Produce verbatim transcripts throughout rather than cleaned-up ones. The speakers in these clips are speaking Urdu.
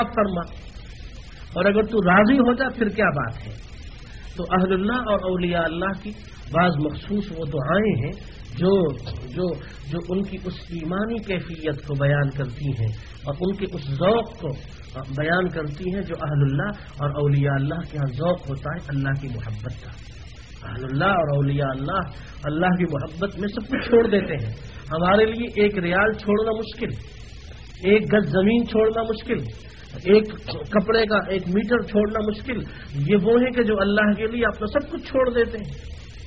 فرما، اور اگر تو راضی ہو جا پھر کیا بات ہے۔ تو اہل اللہ اور اولیاء اللہ کی بعض مخصوص وہ دعائیں ہیں جو جو جو ان کی اس ایمانی کیفیت کو بیان کرتی ہیں اور ان کے اس ذوق کو بیان کرتی ہیں جو اہل اللہ اور اولیاء اللہ کے ہاں ذوق ہوتا ہے اللہ کی محبت کا۔ اہل اللہ اور اولیاء اللہ اللہ کی محبت میں سب کچھ چھوڑ دیتے ہیں۔ ہمارے لیے ایک ریال چھوڑنا مشکل، ایک گز زمین چھوڑنا مشکل، ایک کپڑے کا ایک میٹر چھوڑنا مشکل، یہ وہ ہیں کہ جو اللہ کے لیے اپنا سب کچھ چھوڑ دیتے ہیں،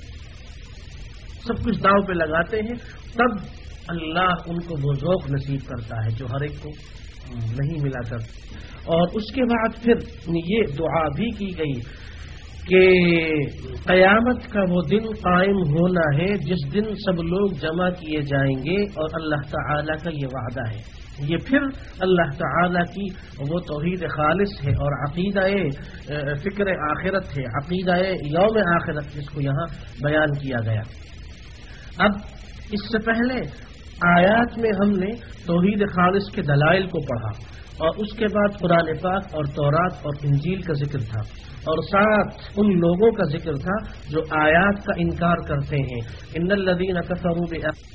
سب کچھ داؤ پہ لگاتے ہیں، تب اللہ ان کو وہ ذوق نصیب کرتا ہے جو ہر ایک کو نہیں ملا کرتا۔ اور اس کے بعد پھر یہ دعا بھی کی گئی کہ قیامت کا وہ دن قائم ہونا ہے جس دن سب لوگ جمع کیے جائیں گے، اور اللہ تعالی کا یہ وعدہ ہے۔ یہ پھر اللہ تعالی کی وہ توحید خالص ہے اور عقیدہ فکر آخرت ہے، عقیدہ یوم آخرت جس کو یہاں بیان کیا گیا۔ اب اس سے پہلے آیات میں ہم نے توحید خالص کے دلائل کو پڑھا، اور اس کے بعد قرآن پاک اور تورات اور انجیل کا ذکر تھا، اور ساتھ ان لوگوں کا ذکر تھا جو آیات کا انکار کرتے ہیں۔ ان الذین کفروا بآیات،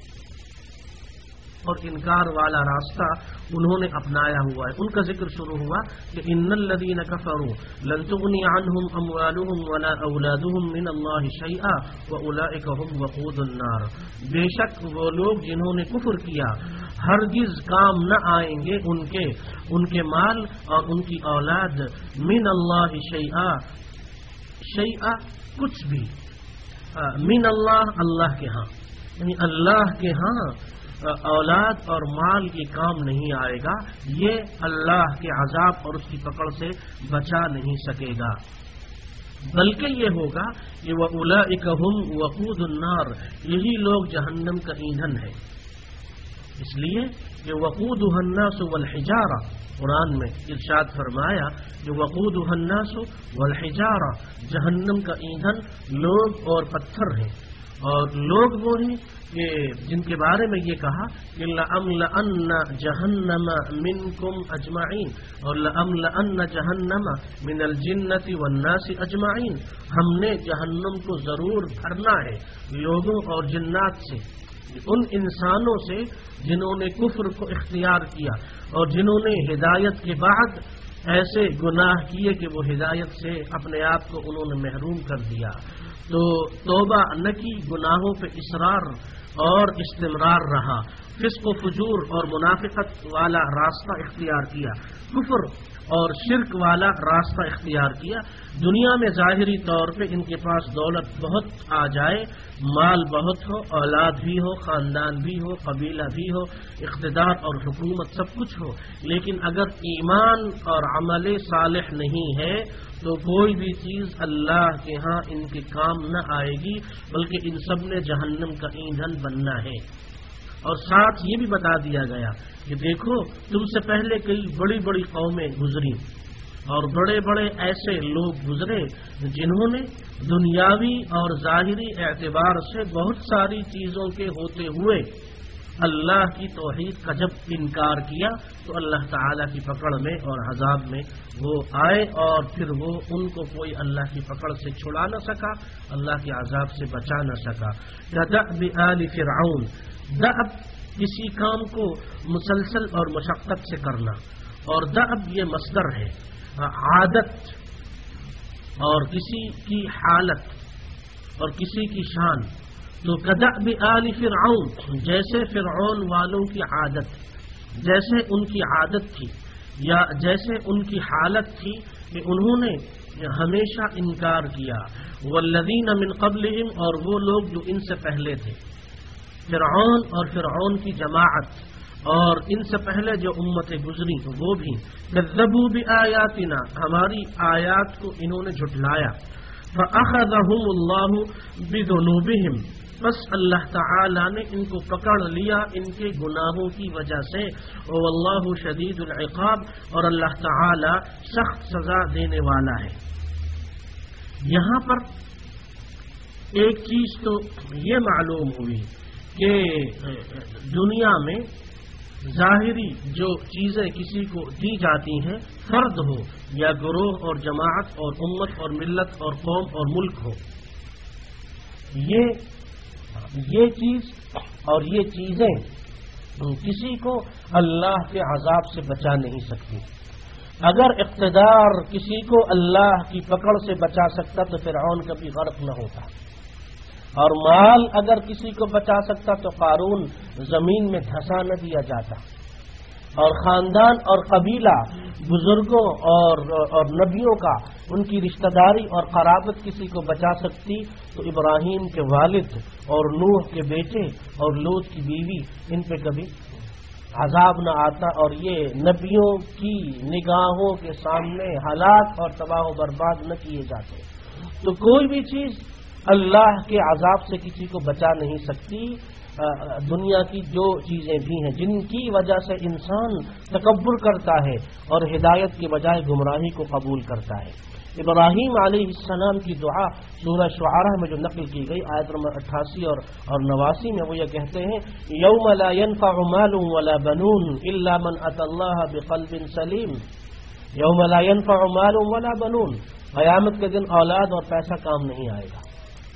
اور انکار والا راستہ انہوں نے اپنایا ہوا ہے، ان کا ذکر شروع ہوا کہ ان الذین کفروا لن تغنی عنہم اموالہم ولا اولادہم من اللہ شیئا واولئک هم وقود النار، بے شک وہ لوگ جنہوں نے کفر کیا ہرگز کام نہ آئیں گے ان کے ان کے مال اور ان کی اولاد، من اللہ شیئا، شیئا کچھ بھی، من اللہ اللہ کے ہاں، یعنی اللہ کے ہاں اولاد اور مال کی کام نہیں آئے گا، یہ اللہ کے عذاب اور اس کی پکڑ سے بچا نہیں سکے گا، بلکہ یہ ہوگا کہ وَأُولَئِكَ هُمْ وَقُودُ النَّارِ، یہی لوگ جہنم کا ایندھن ہے۔ اس لیے کہ وَقُودُهَا النَّاسُ وَالْحِجَارَةُ، قرآن میں ارشاد فرمایا کہ وَقُودُهَا النَّاسُ وَالْحِجَارَةُ، جہنم کا ایندھن لوگ اور پتھر ہیں، اور لوگ وہ ہیں کہ جن کے بارے میں یہ کہا کہ لَأَمْلَأَنَّ جَهَنَّمَ مِنْكُمْ أَجْمَعِينَ، اور لَأَمْلَأَنَّ جَهَنَّمَ مِنَ الْجِنَّةِ وَالنَّاسِ أَجْمَعِينَ، ہم نے جہنم کو ضرور بھرنا ہے لوگوں اور جنات سے، ان انسانوں سے جنہوں نے کفر کو اختیار کیا اور جنہوں نے ہدایت کے بعد ایسے گناہ کیے کہ وہ ہدایت سے اپنے آپ کو انہوں نے محروم کر دیا، تو توبہ نہ کی، گناہوں پہ اصرار اور استمرار رہا، فسق و فجور اور منافقت والا راستہ اختیار کیا، کفر اور شرک والا راستہ اختیار کیا، دنیا میں ظاہری طور پہ ان کے پاس دولت بہت آ جائے، مال بہت ہو، اولاد بھی ہو، خاندان بھی ہو، قبیلہ بھی ہو، اقتدار اور حکومت سب کچھ ہو، لیکن اگر ایمان اور عمل صالح نہیں ہے تو کوئی بھی چیز اللہ کے ہاں ان کے کام نہ آئے گی، بلکہ ان سب نے جہنم کا ایندھن بننا ہے۔ اور ساتھ یہ بھی بتا دیا گیا کہ دیکھو تم سے پہلے کئی بڑی بڑی قومیں گزری اور بڑے بڑے ایسے لوگ گزرے جنہوں نے دنیاوی اور ظاہری اعتبار سے بہت ساری چیزوں کے ہوتے ہوئے اللہ کی توحید کا جب انکار کیا تو اللہ تعالیٰ کی پکڑ میں اور عذاب میں وہ آئے، اور پھر وہ ان کو کوئی اللہ کی پکڑ سے چھڑا نہ سکا، اللہ کے عذاب سے بچا نہ سکا۔ كدأب آل فرعون، دأب کسی کام کو مسلسل اور مشقت سے کرنا، اور دأب یہ مصدر ہے، عادت اور کسی کی حالت اور کسی کی شان، تو كدأب آل فرعون جیسے فرعون والوں کی عادت، جیسے ان کی عادت تھی یا جیسے ان کی حالت تھی کہ انہوں نے ہمیشہ انکار کیا، والذین من قبلہم، اور وہ لوگ جو ان سے پہلے تھے، فرعون اور فرعون کی جماعت اور ان سے پہلے جو امتیں گزری وہ بھی، کذبوا بآیاتنا، ہماری آیات کو انہوں نے جھٹلایا، فأخذهم اللہ بذنوبہم، بس اللہ تعالی نے ان کو پکڑ لیا ان کے گناہوں کی وجہ سے، واللہ شدید العقاب، اور اللہ تعالی سخت سزا دینے والا ہے۔ یہاں پر ایک چیز تو یہ معلوم ہوئی کہ دنیا میں ظاہری جو چیزیں کسی کو دی جاتی ہیں، فرد ہو یا گروہ اور جماعت اور امت اور ملت اور قوم اور ملک ہو، یہ یہ چیز اور یہ چیزیں کسی کو اللہ کے عذاب سے بچا نہیں سکتی۔ اگر اقتدار کسی کو اللہ کی پکڑ سے بچا سکتا تو فرعون کبھی غرق نہ ہوتا، اور مال اگر کسی کو بچا سکتا تو قارون زمین میں دھسا نہ دیا جاتا، اور خاندان اور قبیلہ، بزرگوں اور اور نبیوں کا ان کی رشتہ داری اور قرابت کسی کو بچا سکتی تو ابراہیم کے والد اور نوح کے بیٹے اور لوط کی بیوی ان پہ کبھی عذاب نہ آتا، اور یہ نبیوں کی نگاہوں کے سامنے ہلاک اور تباہ و برباد نہ کیے جاتے۔ تو کوئی بھی چیز اللہ کے عذاب سے کسی کو بچا نہیں سکتی۔ دنیا کی جو چیزیں بھی ہیں جن کی وجہ سے انسان تکبر کرتا ہے اور ہدایت کے بجائے گمراہی کو قبول کرتا ہے۔ ابراہیم علیہ السلام کی دعا سورہ شعراء میں جو نقل کی گئی آیت نمبر اٹھاسی اور اور نواسی میں وہ یہ کہتے ہیں، یوم لا ينفع مال ولا بنون الا من اتى الله بقلب سلیم، یوم لا ينفع مال ولا بنون، قیامت کے دن اولاد اور پیسہ کام نہیں آئے گا۔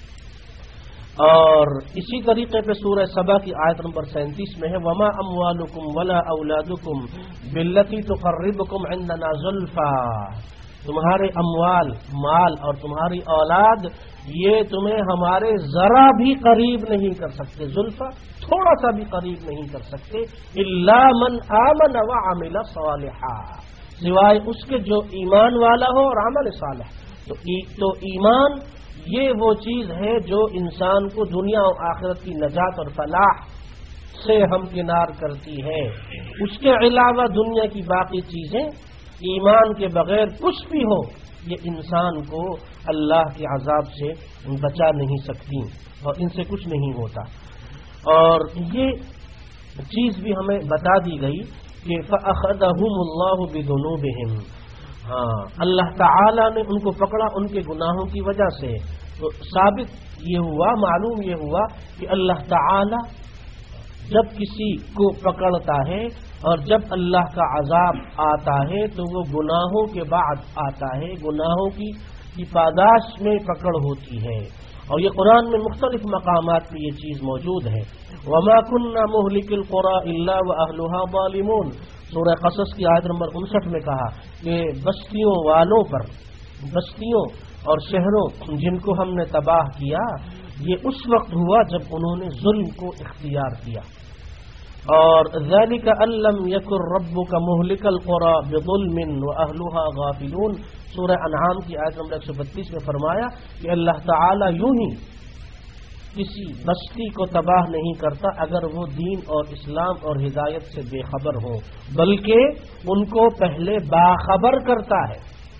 اور اسی طریقے پہ سورہ سبا کی آیت نمبر سینتیس میں ہے، وما اموالکم ولا اولادکم باللتی تقربکم عندنا زلفا، تمہارے اموال، مال اور تمہاری اولاد یہ تمہیں ہمارے ذرا بھی قریب نہیں کر سکتے، زلفا تھوڑا سا بھی قریب نہیں کر سکتے، الا من آمن وعمل صالحا، سوائے اس کے جو ایمان والا ہو اور عمل صالح۔ تو تو ایمان یہ وہ چیز ہے جو انسان کو دنیا اور آخرت کی نجات اور فلاح سے ہمکنار کرتی ہے۔ اس کے علاوہ دنیا کی باقی چیزیں ایمان کے بغیر کچھ بھی ہو یہ انسان کو اللہ کے عذاب سے بچا نہیں سکتی اور ان سے کچھ نہیں ہوتا۔ اور یہ چیز بھی ہمیں بتا دی گئی کہ فَأَخَذَهُمُ اللَّهُ بِذُنُوبِهِمْ، ہاں اللہ تعالی نے ان کو پکڑا ان کے گناہوں کی وجہ سے۔ تو ثابت یہ ہوا، معلوم یہ ہوا کہ اللہ تعالی جب کسی کو پکڑتا ہے اور جب اللہ کا عذاب آتا ہے تو وہ گناہوں کے بعد آتا ہے، گناہوں کی کی پاداش میں پکڑ ہوتی ہے۔ اور یہ قرآن میں مختلف مقامات پہ یہ چیز موجود ہے۔ وَمَا كُنَّا مُهْلِكِ الْقُرَىٰ إِلَّا وَأَهْلُهَا ظَالِمُونَ، سورہ قصص کی آیت نمبر انسٹھ میں کہا کہ بستیوں والوں پر، بستیوں اور شہروں جن کو ہم نے تباہ کیا یہ اس وقت ہوا جب انہوں نے ظلم کو اختیار کیا۔ اور ذَلِكَ أَن لَّمْ يَكُن رَّبُّكَ مُهْلِكَ الْقُرَىٰ بِظُلْمٍ وَأَهْلُهَا غَافِلُونَ، سورہ انعام کی آیت نمبر ایک سو بتیس میں فرمایا کہ اللہ تعالی یوں ہی کسی بستی کو تباہ نہیں کرتا اگر وہ دین اور اسلام اور ہدایت سے بے خبر ہو، بلکہ ان کو پہلے باخبر کرتا ہے۔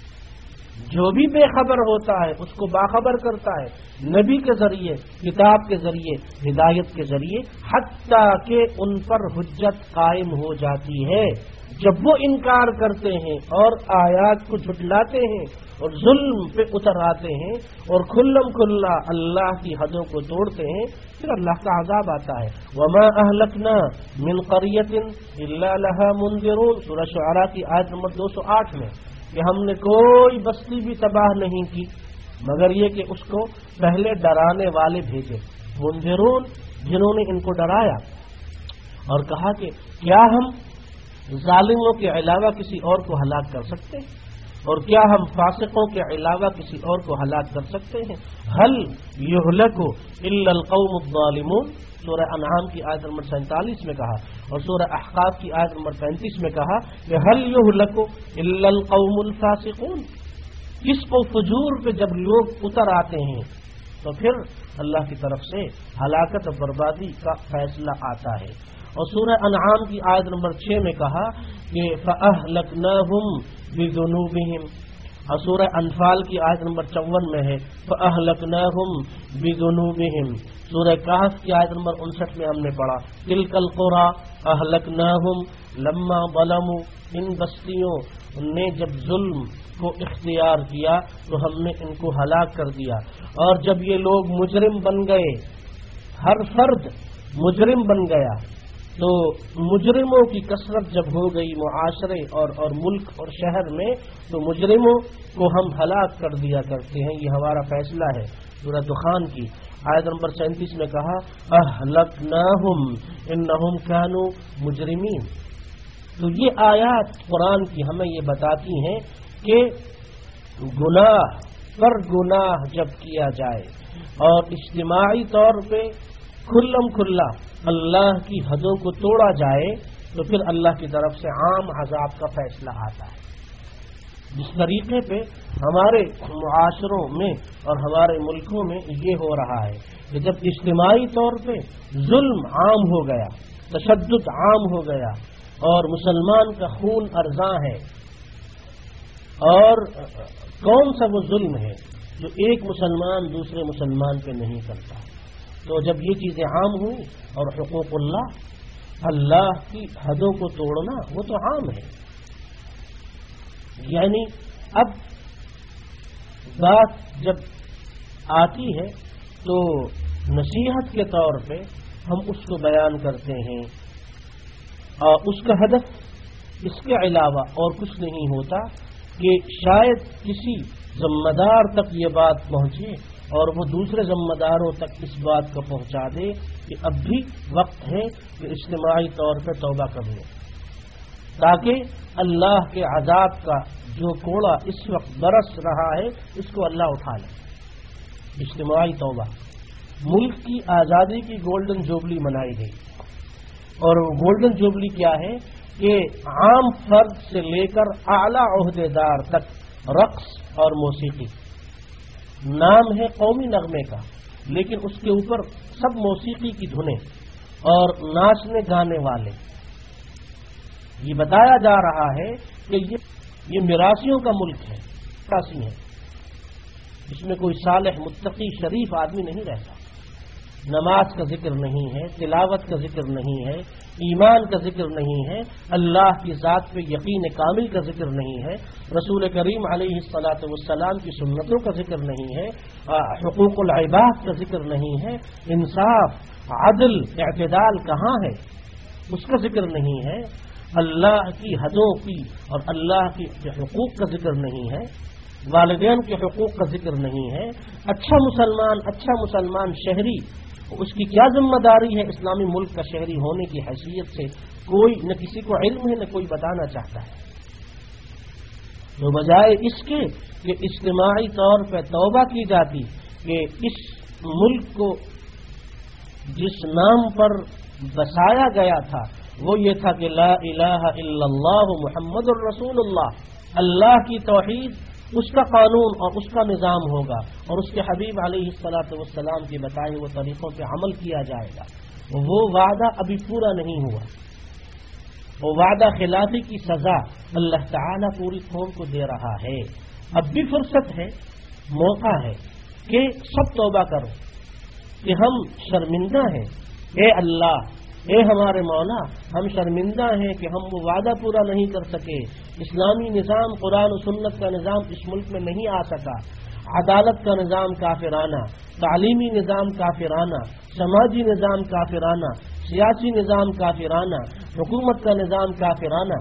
جو بھی بے خبر ہوتا ہے اس کو باخبر کرتا ہے نبی کے ذریعے، کتاب کے ذریعے، ہدایت کے ذریعے، حتیٰ کہ ان پر حجت قائم ہو جاتی ہے۔ جب وہ انکار کرتے ہیں اور آیات کو جھٹلاتے ہیں اور ظلم پہ اتر آتے ہیں اور کھلم کھلا اللہ کی حدوں کو توڑتے ہیں پھر اللہ کا عذاب آتا ہے۔ وما اہلکنا من قریۃ الا لها منذرون، سورہ شعراء کی آیت نمبر دو سو آٹھ میں کہ ہم نے کوئی بستی بھی تباہ نہیں کی مگر یہ کہ اس کو پہلے ڈرانے والے بھیجے، منذرون جنہوں نے ان کو ڈرایا اور کہا کہ کیا ہم ظالموں کے علاوہ کسی اور کو ہلاک کر سکتے ہیں اور کیا ہم فاسقوں کے علاوہ کسی اور کو ہلاک کر سکتے ہیں؟ هل يهلك الا القوم الظالمون، سورہ انعام کی آیت نمبر سینتالیس میں کہا، اور سورہ احقاف کی آیت نمبر پینتیس میں کہا کہ هل يهلك الا القوم الفاسقون، کس کو فجور پہ جب لوگ اتر آتے ہیں تو پھر اللہ کی طرف سے ہلاکت اور بربادی کا فیصلہ آتا ہے۔ اور سورہ انعام کی آیت نمبر چھ میں کہا کہ فَأَهْلَكْنَاهُمْ بِذُنُوبِهِمْ، اور سورہ انفال کی آیت نمبر چون میں ہے فَأَهْلَكْنَاهُمْ بِذُنُوبِهِمْ، سورہ کہف کی آیت نمبر انسٹھ میں ہم نے پڑھا تِلْكَ الْقُرَىٰ أَهْلَكْنَاهُمْ لَمَّا ظَلَمُوا، ان بستیوں نے جب ظلم کو اختیار کیا تو ہم نے ان کو ہلاک کر دیا، اور جب یہ لوگ مجرم بن گئے، ہر فرد مجرم بن گیا تو مجرموں کی کثرت جب ہو گئی معاشرے اور اور ملک اور شہر میں تو مجرموں کو ہم ہلاک کر دیا کرتے ہیں. یہ ہمارا فیصلہ ہے. سورہ دخان کی آیت نمبر سینتیس میں کہا اہلکناہم انہم کانوا مجرمین. تو یہ آیات قرآن کی ہمیں یہ بتاتی ہیں کہ گناہ پر گناہ جب کیا جائے اور اجتماعی طور پہ کھلم کھلا اللہ کی حدوں کو توڑا جائے تو پھر اللہ کی طرف سے عام عذاب کا فیصلہ آتا ہے. جس طریقے پہ ہمارے معاشروں میں اور ہمارے ملکوں میں یہ ہو رہا ہے کہ جب اجتماعی طور پہ ظلم عام ہو گیا، تشدد عام ہو گیا اور مسلمان کا خون ارزاں ہے، اور کون سا وہ ظلم ہے جو ایک مسلمان دوسرے مسلمان پہ نہیں کرتا. تو جب یہ چیزیں عام ہوئی اور حقوق اللہ اللہ کی حدوں کو توڑنا وہ تو عام ہے. یعنی اب بات جب آتی ہے تو نصیحت کے طور پہ ہم اس کو بیان کرتے ہیں اور اس کا ہدف اس کے علاوہ اور کچھ نہیں ہوتا کہ شاید کسی ذمہ دار تک یہ بات پہنچے اور وہ دوسرے ذمہ داروں تک اس بات کو پہنچا دے کہ اب بھی وقت ہے کہ اجتماعی طور پہ توبہ کر لیں، تاکہ اللہ کے عذاب کا جو کوڑا اس وقت برس رہا ہے اس کو اللہ اٹھا لے. اجتماعی توبہ. ملک کی آزادی کی گولڈن جوبلی منائی گئی، اور گولڈن جوبلی کیا ہے کہ عام فرد سے لے کر اعلی عہدے دار تک رقص اور موسیقی. نام ہے قومی نغمے کا، لیکن اس کے اوپر سب موسیقی کی دھنیں اور ناچنے گانے والے. یہ بتایا جا رہا ہے کہ یہ یہ میراثیوں کا ملک ہے، میراثی ہے. اس میں کوئی صالح متقی شریف آدمی نہیں رہتا. نماز کا ذکر نہیں ہے، تلاوت کا ذکر نہیں ہے، ایمان کا ذکر نہیں ہے، اللہ کی ذات پہ یقین کامل کا ذکر نہیں ہے، رسول کریم علیہ الصلاۃ والسلام کی سنتوں کا ذکر نہیں ہے، حقوق العباد کا ذکر نہیں ہے، انصاف عدل اعتدال کہاں ہے اس کا ذکر نہیں ہے، اللہ کی حدوں کی اور اللہ کے حقوق کا ذکر نہیں ہے، والدین کے حقوق کا ذکر نہیں ہے. اچھا مسلمان اچھا مسلمان شہری، اس کی کیا ذمہ داری ہے اسلامی ملک کا شہری ہونے کی حیثیت سے کوئی نہ کسی کو علم ہے نہ کوئی بتانا چاہتا ہے. تو بجائے اس کے کہ اجتماعی طور پہ توبہ کی جاتی کہ اس ملک کو جس نام پر بسایا گیا تھا وہ یہ تھا کہ لا الہ الا اللہ محمد الرسول اللہ، اللہ کی توحید، اس کا قانون اور اس کا نظام ہوگا اور اس کے حبیب علیہ الصلاۃ والسلام کے بتائے ہوئے طریقوں پہ عمل کیا جائے گا. وہ وعدہ ابھی پورا نہیں ہوا. وہ وعدہ خلافی کی سزا اللہ تعالیٰ پوری قوم کو دے رہا ہے. اب بھی فرصت ہے، موقع ہے کہ سب توبہ کرو کہ ہم شرمندہ ہیں. اے اللہ، اے ہمارے مولا، ہم شرمندہ ہیں کہ ہم وہ وعدہ پورا نہیں کر سکے. اسلامی نظام، قرآن و سنت کا نظام اس ملک میں نہیں آ سکا. عدالت کا نظام کافرانہ، تعلیمی نظام کافرانہ، سماجی نظام کافرانہ، سیاسی نظام کافرانہ، حکومت کا نظام کافرانہ.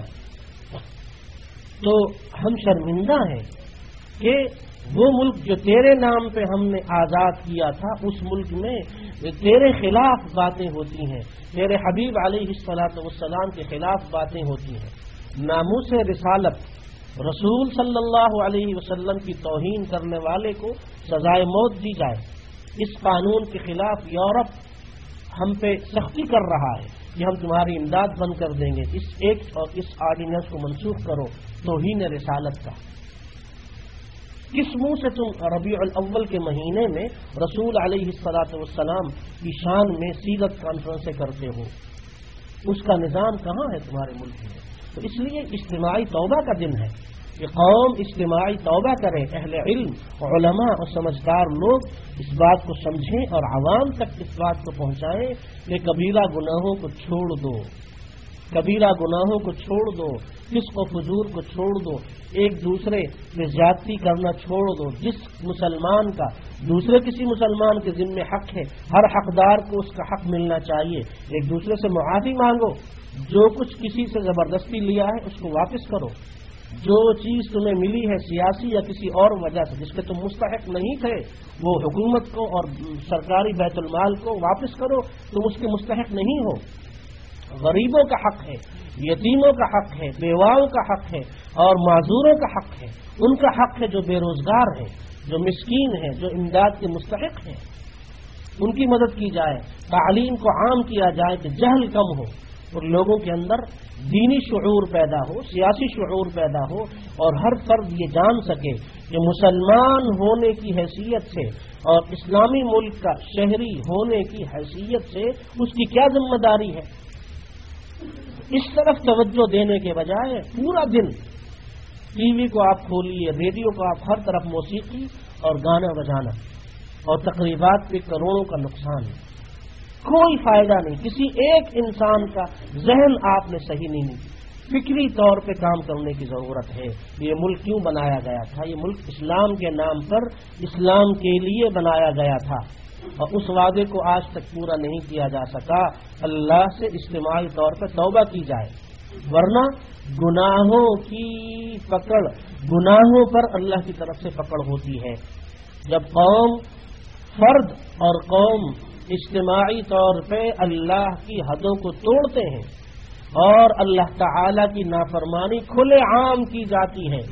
تو ہم شرمندہ ہیں کہ وہ ملک جو تیرے نام پہ ہم نے آزاد کیا تھا اس ملک میں تیرے خلاف باتیں ہوتی ہیں، تیرے حبیب علیہ الصلاۃ والسلام کے خلاف باتیں ہوتی ہیں. ناموس رسالت، رسول صلی اللہ علیہ وسلم کی توہین کرنے والے کو سزائے موت دی جائے. اس قانون کے خلاف یورپ ہم پہ سختی کر رہا ہے کہ ہم تمہاری امداد بند کر دیں گے. اس ایکٹ اور اس آرڈیننس کو منسوخ کرو. توہین رسالت کا کس منہ سے تم ربیع الاول کے مہینے میں رسول علیہ الصلاۃ والسلام کی شان میں سیرت کانفرنسیں کرتے ہو؟ اس کا نظام کہاں ہے تمہارے ملک میں؟ تو اس لیے اجتماعی توبہ کا دن ہے کہ قوم اجتماعی توبہ کرے. اہل علم، علماء اور سمجھدار لوگ اس بات کو سمجھیں اور عوام تک اس بات کو پہنچائیں کہ کبیرہ گناہوں کو چھوڑ دو، کبیرہ گناہوں کو چھوڑ دو، فسق و فجور کو چھوڑ دو، ایک دوسرے میں زیادتی کرنا چھوڑ دو۔ جس مسلمان کا دوسرے کسی مسلمان کے ذمہ حق ہے، ہر حقدار کو اس کا حق ملنا چاہیے۔ ایک دوسرے سے معافی مانگو، جو کچھ کسی سے زبردستی لیا ہے اس کو واپس کرو، جو چیز تمہیں ملی ہے سیاسی یا کسی اور وجہ سے جس کے تم مستحق نہیں تھے، وہ حکومت کو اور سرکاری بیت المال کو واپس کرو، تم اس کے مستحق نہیں ہو۔ غریبوں کا حق ہے، یتیموں کا حق ہے، بیواؤں کا حق ہے اور معذوروں کا حق ہے۔ ان کا حق ہے جو بے روزگار ہیں، جو مسکین ہیں، جو امداد کے مستحق ہیں، ان کی مدد کی جائے۔ تعلیم کو عام کیا جائے کہ جہل کم ہو اور لوگوں کے اندر دینی شعور پیدا ہو، سیاسی شعور پیدا ہو، اور ہر فرد یہ جان سکے کہ مسلمان ہونے کی حیثیت سے اور اسلامی ملک کا شہری ہونے کی حیثیت سے اس کی کیا ذمہ داری ہے۔ اس طرف توجہ دینے کے بجائے پورا دن ٹی وی کو آپ کھولیے، ریڈیو کو آپ ہر طرف موسیقی اور گانا بجانا اور تقریبات پہ کروڑوں کا نقصان ہے، کوئی فائدہ نہیں۔ کسی ایک انسان کا ذہن آپ نے صحیح نہیں، فکری طور پہ کام کرنے کی ضرورت ہے۔ یہ ملک کیوں بنایا گیا تھا؟ یہ ملک اسلام کے نام پر اسلام کے لیے بنایا گیا تھا، اور اس وعدے کو آج تک پورا نہیں کیا جا سکا۔ اللہ سے اجتماعی طور پر توبہ کی جائے، ورنہ گناہوں کی پکڑ، گناہوں پر اللہ کی طرف سے پکڑ ہوتی ہے۔ جب قوم، فرد اور قوم اجتماعی طور پہ اللہ کی حدوں کو توڑتے ہیں اور اللہ تعالی کی نافرمانی کھلے عام کی جاتی ہے،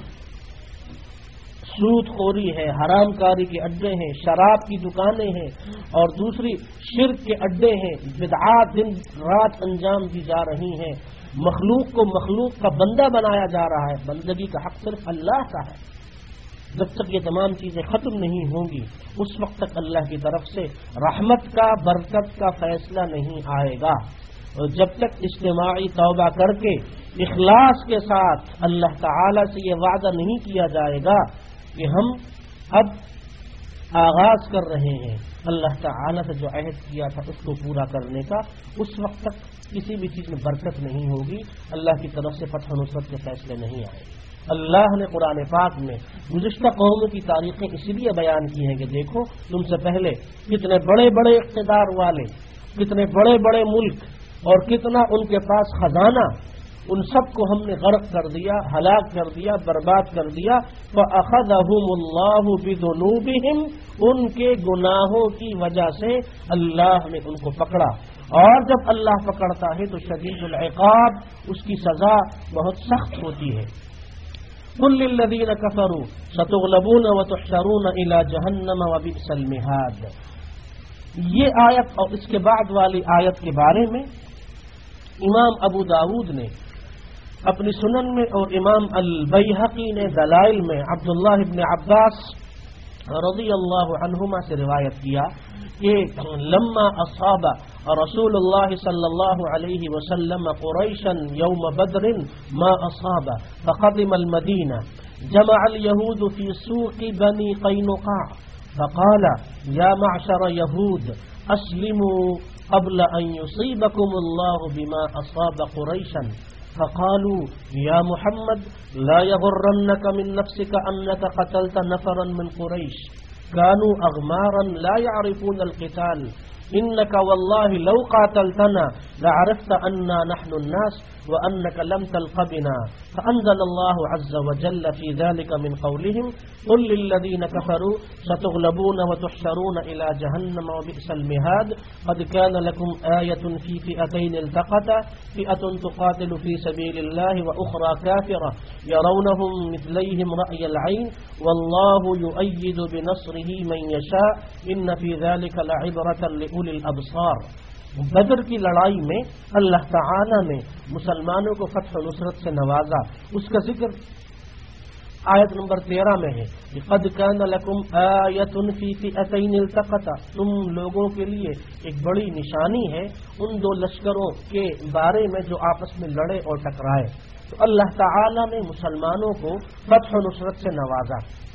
سود خوری ہے، حرام کاری کے اڈے ہیں، شراب کی دکانیں ہیں اور دوسری شرک کے اڈے ہیں، بدعات دن رات انجام دی جا رہی ہیں، مخلوق کو مخلوق کا بندہ بنایا جا رہا ہے، بندگی کا حق صرف اللہ کا ہے۔ جب تک یہ تمام چیزیں ختم نہیں ہوں گی اس وقت تک اللہ کی طرف سے رحمت کا، برکت کا فیصلہ نہیں آئے گا۔ اور جب تک اجتماعی توبہ کر کے اخلاص کے ساتھ اللہ تعالی سے یہ وعدہ نہیں کیا جائے گا کہ ہم اب آغاز کر رہے ہیں اللہ تعالی سے جو عہد کیا تھا اس کو پورا کرنے کا، اس وقت تک کسی بھی چیز میں برکت نہیں ہوگی، اللہ کی طرف سے فتح و نصرت کے فیصلے نہیں آئے۔ اللہ نے قرآن پاک میں گزشتہ قوموں کی تاریخیں اس لیے بیان کی ہیں کہ دیکھو تم سے پہلے کتنے بڑے بڑے اقتدار والے، کتنے بڑے بڑے ملک اور کتنا ان کے پاس خزانہ، ان سب کو ہم نے غرق کر دیا، ہلاک کر دیا، برباد کر دیا۔ فَأَخَذَهُمُ اللَّهُ بِذُنُوبِهِمْ، ان کے گناہوں کی وجہ سے اللہ نے ان کو پکڑا، اور جب اللہ پکڑتا ہے تو شدید العقاب، اس کی سزا بہت سخت ہوتی ہے۔ قُلْ لِلَّذِينَ كَفَرُوا سَتُغْلَبُونَ وَتُحْشَرُونَ إِلَى جَهَنَّمَ وَبِئْسَ الْمِهَادُ۔ یہ آیت اور اس کے بعد والی آیت کے بارے میں امام ابو داود نے اپنی سنن میں اور امام البیہقی نے دلائل میں عبداللہ ابن عباس رضی اللہ عنہما سے روایت کیا کہ لما اصاب رسول اللہ صلی اللہ علیہ وسلم قریشا یوم بدر ما اصاب فقدم المدینہ جمع اليہود فی سوق بنی قینقاع فقال یا معشر یہود اسلموا قبل ان يصيبكم الله بما اصاب قریشا فقالوا يا محمد لا يغرنك من نفسك أنك قتلت نفرا من قريش كانوا أغمارا لا يعرفون القتال إنك والله لو قاتلتنا لعرفت أننا نحن الناس وأنك لم تلق بنا فأنزل الله عز وجل في ذلك من قولهم قل للذين كفروا ستغلبون وتحشرون إلى جهنم وبئس المهاد قد كان لكم آية في فئتين التقتا فئة تقاتل في سبيل الله وأخرى كافرة يرونهم مثليهم رأي العين والله يؤيد بنصره من يشاء إن في ذلك لعبرة لأولي الأبصار۔ بدر کی لڑائی میں اللہ تعالی نے مسلمانوں کو فتح و نصرت سے نوازا، اس کا ذکر آیت نمبر تیرہ میں ہے کہ قد کان لکم آیۃ فی فئتین التقتا، تم لوگوں کے لیے ایک بڑی نشانی ہے ان دو لشکروں کے بارے میں جو آپس میں لڑے اور ٹکرائے۔ تو اللہ تعالی نے مسلمانوں کو فتح و نصرت سے نوازا۔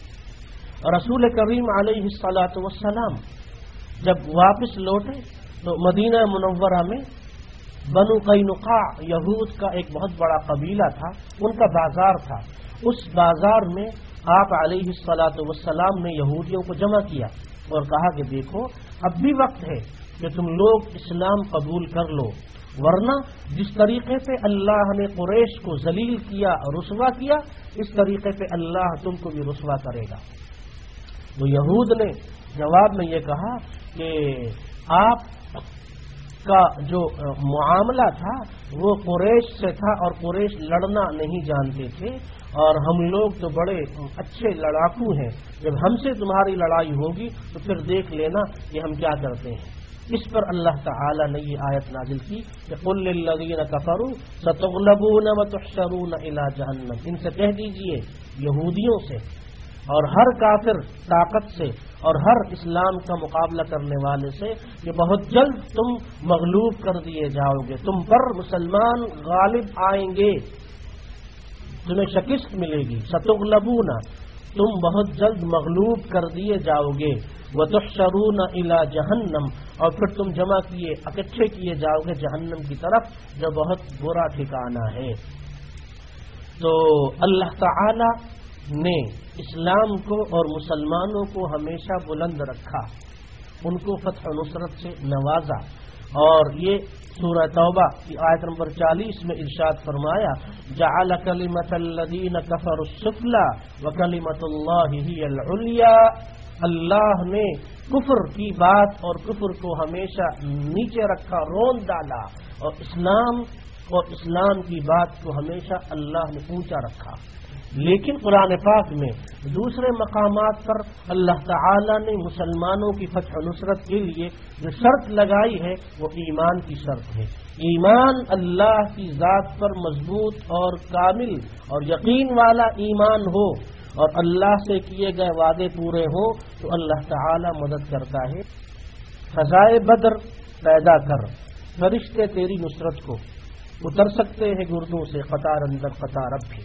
رسول کریم علیہ الصلاۃ والسلام جب واپس لوٹے تو مدینہ منورہ میں بنو قینقاع یہود کا ایک بہت بڑا قبیلہ تھا، ان کا بازار تھا. اس بازار میں آپ علیہ الصلاۃ والسلام نے یہودیوں کو جمع کیا اور کہا کہ دیکھو اب بھی وقت ہے کہ تم لوگ اسلام قبول کر لو، ورنہ جس طریقے پہ اللہ نے قریش کو ذلیل کیا اور رسوا کیا، اس طریقے پہ اللہ تم کو بھی رسوا کرے گا. تو یہود نے جواب میں یہ کہا کہ آپ کا جو معاملہ تھا وہ قریش سے تھا اور قریش لڑنا نہیں جانتے تھے، اور ہم لوگ تو بڑے اچھے لڑاکو ہیں، جب ہم سے تمہاری لڑائی ہوگی تو پھر دیکھ لینا کہ ہم کیا کرتے ہیں. اس پر اللہ تعالی نے یہ آیت نازل کی کہ قل للذین کفروا ستغلبون وتحشرون الی جہنم، ان سے کہہ دیجئے یہودیوں سے اور ہر کافر طاقت سے اور ہر اسلام کا مقابلہ کرنے والے سے کہ بہت جلد تم مغلوب کر دیے جاؤ گے، تم پر مسلمان غالب آئیں گے، تمہیں شکست ملے گی. ستغلبون، تم بہت جلد مغلوب کر دیے جاؤ گے. وتحشرون الی جہنم، اور پھر تم جمع کیے اکٹھے کیے جاؤ گے جہنم کی طرف جو بہت برا ٹھکانہ ہے. تو اللہ تعالی نے اسلام کو اور مسلمانوں کو ہمیشہ بلند رکھا، ان کو فتح و نصرت سے نوازا. اور یہ سورہ توبہ کی آیت نمبر چالیس میں ارشاد فرمایا جعل کلمۃ الذین کفروا السفلی وکلمۃ اللہ ہی العلیٰ، اللہ نے کفر کی بات اور کفر کو ہمیشہ نیچے رکھا، رون ڈالا، اور اسلام اور اسلام کی بات کو ہمیشہ اللہ نے اونچا رکھا. لیکن قرآن پاک میں دوسرے مقامات پر اللہ تعالی نے مسلمانوں کی فتح و نصرت کے لیے جو شرط لگائی ہے وہ ایمان کی شرط ہے. ایمان اللہ کی ذات پر مضبوط اور کامل اور یقین والا ایمان ہو اور اللہ سے کیے گئے وعدے پورے ہوں تو اللہ تعالی مدد کرتا ہے. فضائے بدر پیدا کر، فرشتے تیری نصرت کو اتر سکتے ہیں گردوں سے قطار اندر قطار اب بھی.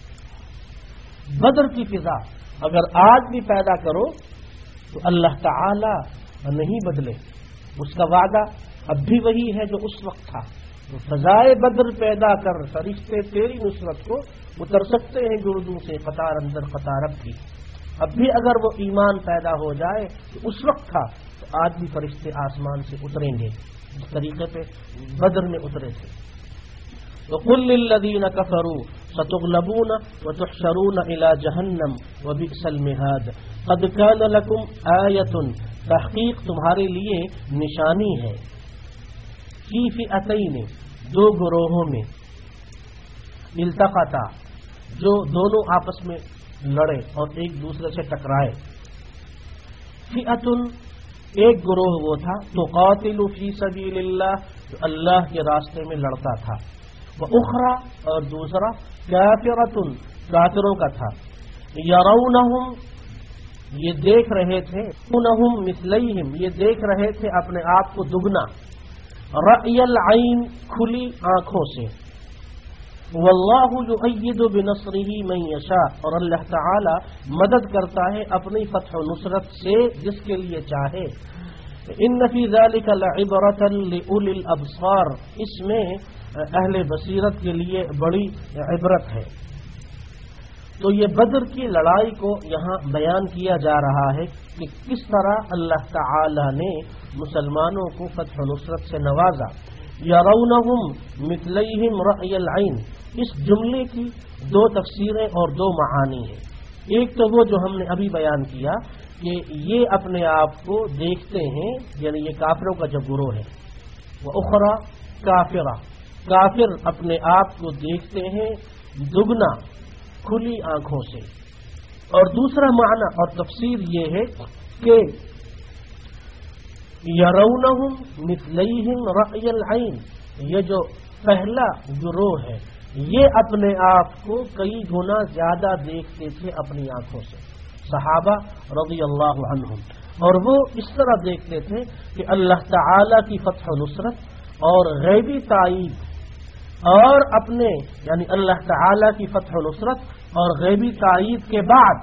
بدر کی فضا اگر آج بھی پیدا کرو تو اللہ تعالی نہیں بدلے، اس کا وعدہ اب بھی وہی ہے جو اس وقت تھا. تو فضائے بدر پیدا کر، فرشتے تیری نصرت کو اتر سکتے ہیں گردوں سے قطار اندر قطار اب بھی. اب بھی اگر وہ ایمان پیدا ہو جائے تو اس وقت تھا تو آج بھی فرشتے آسمان سے اتریں گے جس طریقے پہ بدر میں اترے تھے. وَقُلْ لِلَّذِينَ كَفَرُوا سَتُغْلَبُونَ وَتُحْشَرُونَ إِلَى جَهَنَّمَ وَبِئْسَ الْمِهَادُ قَدْ كَانَ لَكُمْ آيَةٌ، تحقیق تمہارے لیے نشانی ہے، فِي فِئَتَيْنِ، دو گروہوں میں، التقطا، جو دونوں آپس میں لڑے اور ایک دوسرے سے ٹکرائے. فِئَةٌ، ایک گروہ وہ تھا تقاتل فی سبیل اللہ، جو اللہ کے راستے میں لڑتا تھا. وَأُخْرَى، اور دوسرا کافرۃ، کافروں کا تھا. یرونہم، یہ دیکھ رہے تھے، یرونہم مثلیہم، یہ دیکھ رہے تھے اپنے آپ کو دگنا، رأی العین، کھلی آنکھوں سے. واللہ یؤید بنصرہ من یشاء، اور اللہ تعالی مدد کرتا ہے اپنی فتح و نصرت سے جس کے لیے چاہے. ان فی ذلک لعبرۃ لأولی الابصار، اس میں اہل بصیرت کے لیے بڑی عبرت ہے. تو یہ بدر کی لڑائی کو یہاں بیان کیا جا رہا ہے کہ کس طرح اللہ تعالی نے مسلمانوں کو فتح و نصرت سے نوازا. یرونہم مثلیہم رأی العین، اس جملے کی دو تفسیریں اور دو معانی ہیں. ایک تو وہ جو ہم نے ابھی بیان کیا کہ یہ اپنے آپ کو دیکھتے ہیں، یعنی یہ کافروں کا جو گروہ ہے. وَأُخْرَى کافرہ، کافر اپنے آپ کو دیکھتے ہیں دگنا، کھلی آنکھوں سے. اور دوسرا معنی اور تفسیر یہ ہے کہ یرونہم مثلیہم رأی العین، یہ جو پہلا گروہ ہے یہ اپنے آپ کو کئی گنا زیادہ دیکھتے تھے اپنی آنکھوں سے، صحابہ رضی اللہ عنہم. اور وہ اس طرح دیکھتے تھے کہ اللہ تعالی کی فتح و نصرت اور غیبی تائید اور اپنے یعنی اللہ تعالی کی فتح و نصرت اور غیبی تائید کے بعد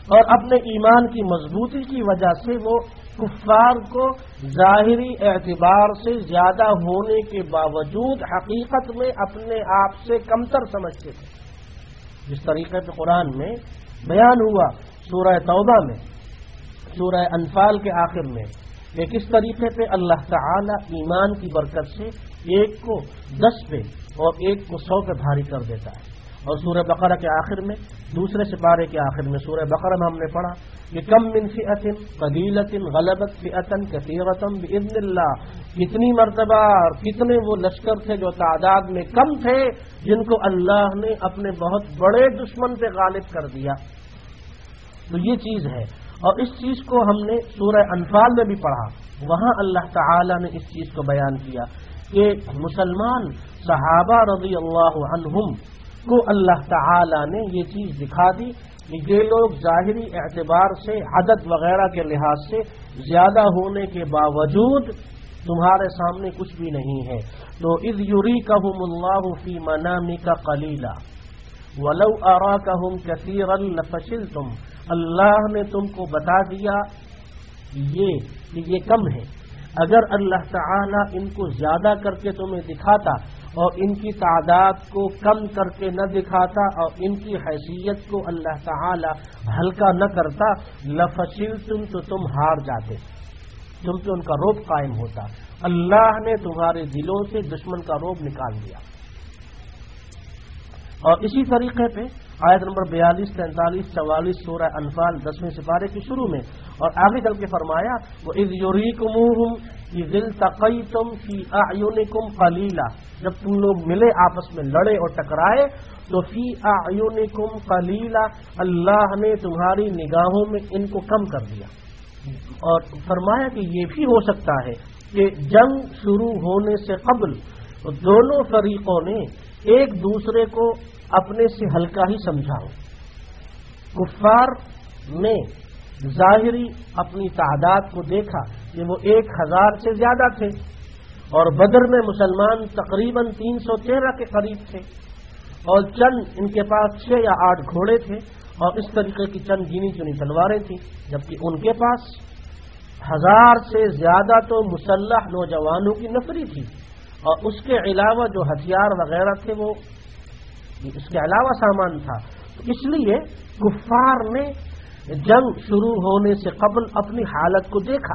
اور اپنے ایمان کی مضبوطی کی وجہ سے وہ کفار کو ظاہری اعتبار سے زیادہ ہونے کے باوجود حقیقت میں اپنے آپ سے کمتر سمجھتے تھے. جس طریقے سے قرآن میں بیان ہوا سورہ توبہ میں، سورہ انفال کے آخر میں، کہ کس طریقے پہ اللہ تعالی ایمان کی برکت سے ایک کو دس پہ اور ایک کو سو پہ بھاری کر دیتا ہے. اور سورہ بقرہ کے آخر میں، دوسرے سپارے کے آخر میں سورہ بقرہ میں ہم نے پڑھا کہ کم من فئۃ قلیلۃ غلبت فئۃ کثیرۃ باذن اللہ، کتنی مرتبہ اور کتنے وہ لشکر تھے جو تعداد میں کم تھے، جن کو اللہ نے اپنے بہت بڑے دشمن پہ غالب کر دیا. تو یہ چیز ہے. اور اس چیز کو ہم نے سورہ انفال میں بھی پڑھا، وہاں اللہ تعالی نے اس چیز کو بیان کیا کہ مسلمان صحابہ رضی اللہ عنہم کو اللہ تعالی نے یہ چیز دکھا دی کہ یہ لوگ ظاہری اعتبار سے عدد وغیرہ کے لحاظ سے زیادہ ہونے کے باوجود تمہارے سامنے کچھ بھی نہیں ہے. تو اذ یریکہم اللہ فی منامک قلیلا ولو اراکہم کثیرا لفشلتم، اللہ نے تم کو بتا دیا یہ کہ یہ کم ہے. اگر اللہ تعالی ان کو زیادہ کر کے تمہیں دکھاتا اور ان کی تعداد کو کم کر کے نہ دکھاتا اور ان کی حیثیت کو اللہ تعالی ہلکا نہ کرتا، لفشلتم، تو تم ہار جاتے، تم پہ ان کا رعب قائم ہوتا. اللہ نے تمہارے دلوں سے دشمن کا رعب نکال دیا. اور اسی طریقے پہ آیت نمبر بیالیس، تینتالیس، چوالیس سورہ انفال دسویں سپارے کے شروع میں اور آگے چل کے فرمایا وَإِذْ يُرِيكُمُوهُمْ إِذِ الْتَقَيْتُمْ فِي أَعْيُنِكُمْ قَلِيلًا، جب تم لوگ ملے آپس میں لڑے اور ٹکرائے تو فی أَعْيُنِكُمْ قَلِيلًا، اللہ نے تمہاری نگاہوں میں ان کو کم کر دیا. اور فرمایا کہ یہ بھی ہو سکتا ہے کہ جنگ شروع ہونے سے قبل دونوں فریقوں نے ایک دوسرے کو اپنے سے ہلکا ہی سمجھا ہو. کفار نے ظاہری اپنی تعداد کو دیکھا کہ وہ ایک ہزار سے زیادہ تھے، اور بدر میں مسلمان تقریباً تین سو تیرہ کے قریب تھے، اور چند ان کے پاس چھ یا آٹھ گھوڑے تھے، اور اس طریقے کی چند گنی چنی تلواریں تھیں، جبکہ ان کے پاس ہزار سے زیادہ تو مسلح نوجوانوں کی نفری تھی، اور اس کے علاوہ جو ہتھیار وغیرہ تھے وہ اس کے علاوہ سامان تھا. تو اس لیے کفار نے جنگ شروع ہونے سے قبل اپنی حالت کو دیکھا.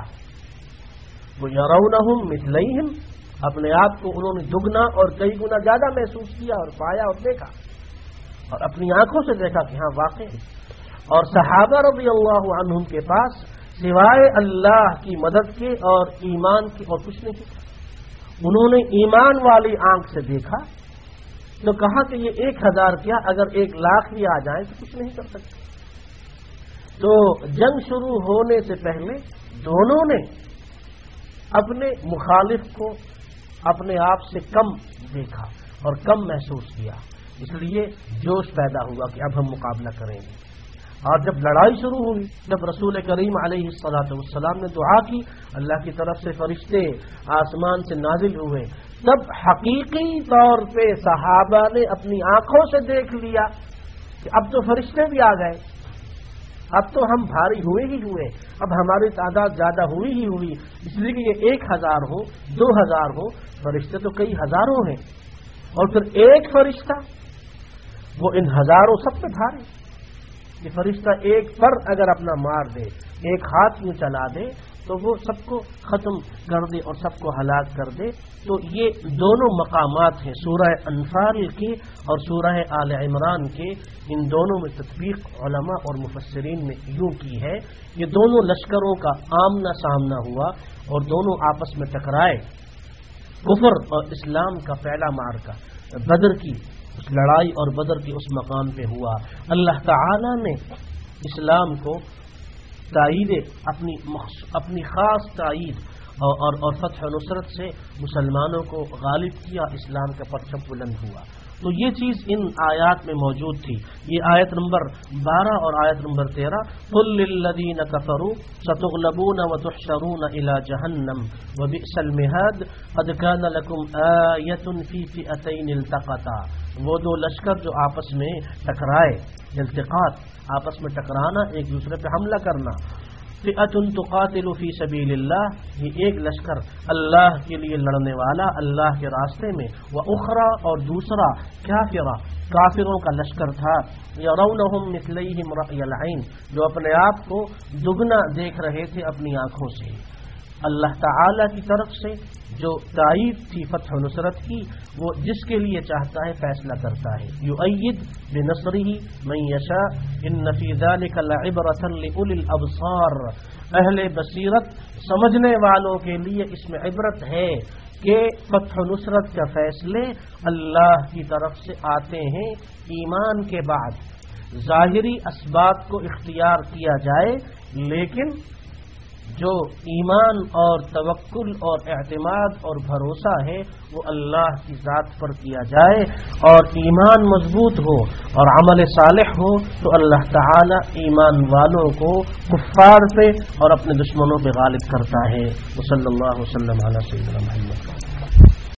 وہ یرونہم مثلیہم، اپنے آپ کو انہوں نے دگنا اور کئی گنا زیادہ محسوس کیا اور پایا اور دیکھا، اور اپنی آنکھوں سے دیکھا کہ ہاں واقع ہے. اور صحابہ رضی اللہ عنہم کے پاس سوائے اللہ کی مدد کے اور ایمان کی اور کچھ نہیں کیا. انہوں نے ایمان والی آنکھ سے دیکھا تو کہا کہ یہ ایک ہزار کیا، اگر ایک لاکھ بھی آ جائیں تو کچھ نہیں کر سکتے. تو جنگ شروع ہونے سے پہلے دونوں نے اپنے مخالف کو اپنے آپ سے کم دیکھا اور کم محسوس کیا، اس لیے جوش پیدا ہوا کہ اب ہم مقابلہ کریں گے. اور جب لڑائی شروع ہوئی، جب رسول کریم علیہ الصلوۃ والسلام نے دعا کی، اللہ کی طرف سے فرشتے آسمان سے نازل ہوئے، تب حقیقی طور پہ صحابہ نے اپنی آنکھوں سے دیکھ لیا کہ اب تو فرشتے بھی آ گئے، اب تو ہم بھاری ہوئے ہی ہوئے، اب ہماری تعداد زیادہ ہوئی ہی ہوئی. اس لیے کہ یہ ایک ہزار ہو، دو ہزار ہو، فرشتے تو کئی ہزاروں ہیں، اور پھر ایک فرشتہ وہ ان ہزاروں سب پہ بھاری. یہ فرشتہ ایک پر اگر اپنا مار دے، ایک ہاتھ میں چلا دے تو وہ سب کو ختم کر دے اور سب کو ہلاک کر دے. تو یہ دونوں مقامات ہیں سورہ انفال کے اور سورہ آل عمران کے، ان دونوں میں تطبیق علماء اور مفسرین نے یوں کی ہے. یہ دونوں لشکروں کا آمنا سامنا ہوا اور دونوں آپس میں ٹکرائے. کفر اور اسلام کا پہلا معرکہ بدر کی اس لڑائی اور بدر کے اس مقام پہ ہوا. اللہ تعالی نے اسلام کو تائید اپنی اپنی خاص تائید اور, اور, اور فتح و نصرت سے مسلمانوں کو غالب کیا، اسلام کا پرچم بلند ہوا. تو یہ چیز ان آیات میں موجود تھی. یہ آیت نمبر بارہ اور آیت نمبر تیرہ، قل للذین کفروا ستغلبون وتحشرون الى جہنم وبئس المہاد قد کان لکم آیۃ فی فئتین التقطا. وہ دو لشکر جو آپس میں ٹکرائے، التقاط، آپس میں ٹکرانا، ایک دوسرے پہ حملہ کرنا. فئۃ تقاتل فی سبیل اللہ، یہ ایک لشکر اللہ کے لیے لڑنے والا اللہ کے راستے میں، واخری اور دوسرا کافرہ کافروں کا لشکر تھا، یرونہم مثلیہم رأی العین، جو اپنے آپ کو دگنا دیکھ رہے تھے اپنی آنکھوں سے. اللہ تعالی کی طرف سے جو تائید تھی فتح و نصرت کی، وہ جس کے لیے چاہتا ہے فیصلہ کرتا ہے. یؤید بنصرہ من یشاء ان فی ذلک لعبرۃ لأولی الابصار، اہل بصیرت سمجھنے والوں کے لیے اس میں عبرت ہے کہ فتح و نصرت کا فیصلے اللہ کی طرف سے آتے ہیں ایمان کے بعد. ظاہری اسباب کو اختیار کیا جائے، لیکن جو ایمان اور توکل اور اعتماد اور بھروسہ ہے وہ اللہ کی ذات پر کیا جائے، اور ایمان مضبوط ہو اور عمل صالح ہو تو اللہ تعالی ایمان والوں کو کفار پہ اور اپنے دشمنوں پہ غالب کرتا ہے. صلی اللہ وسلم علی سیدنا محمد.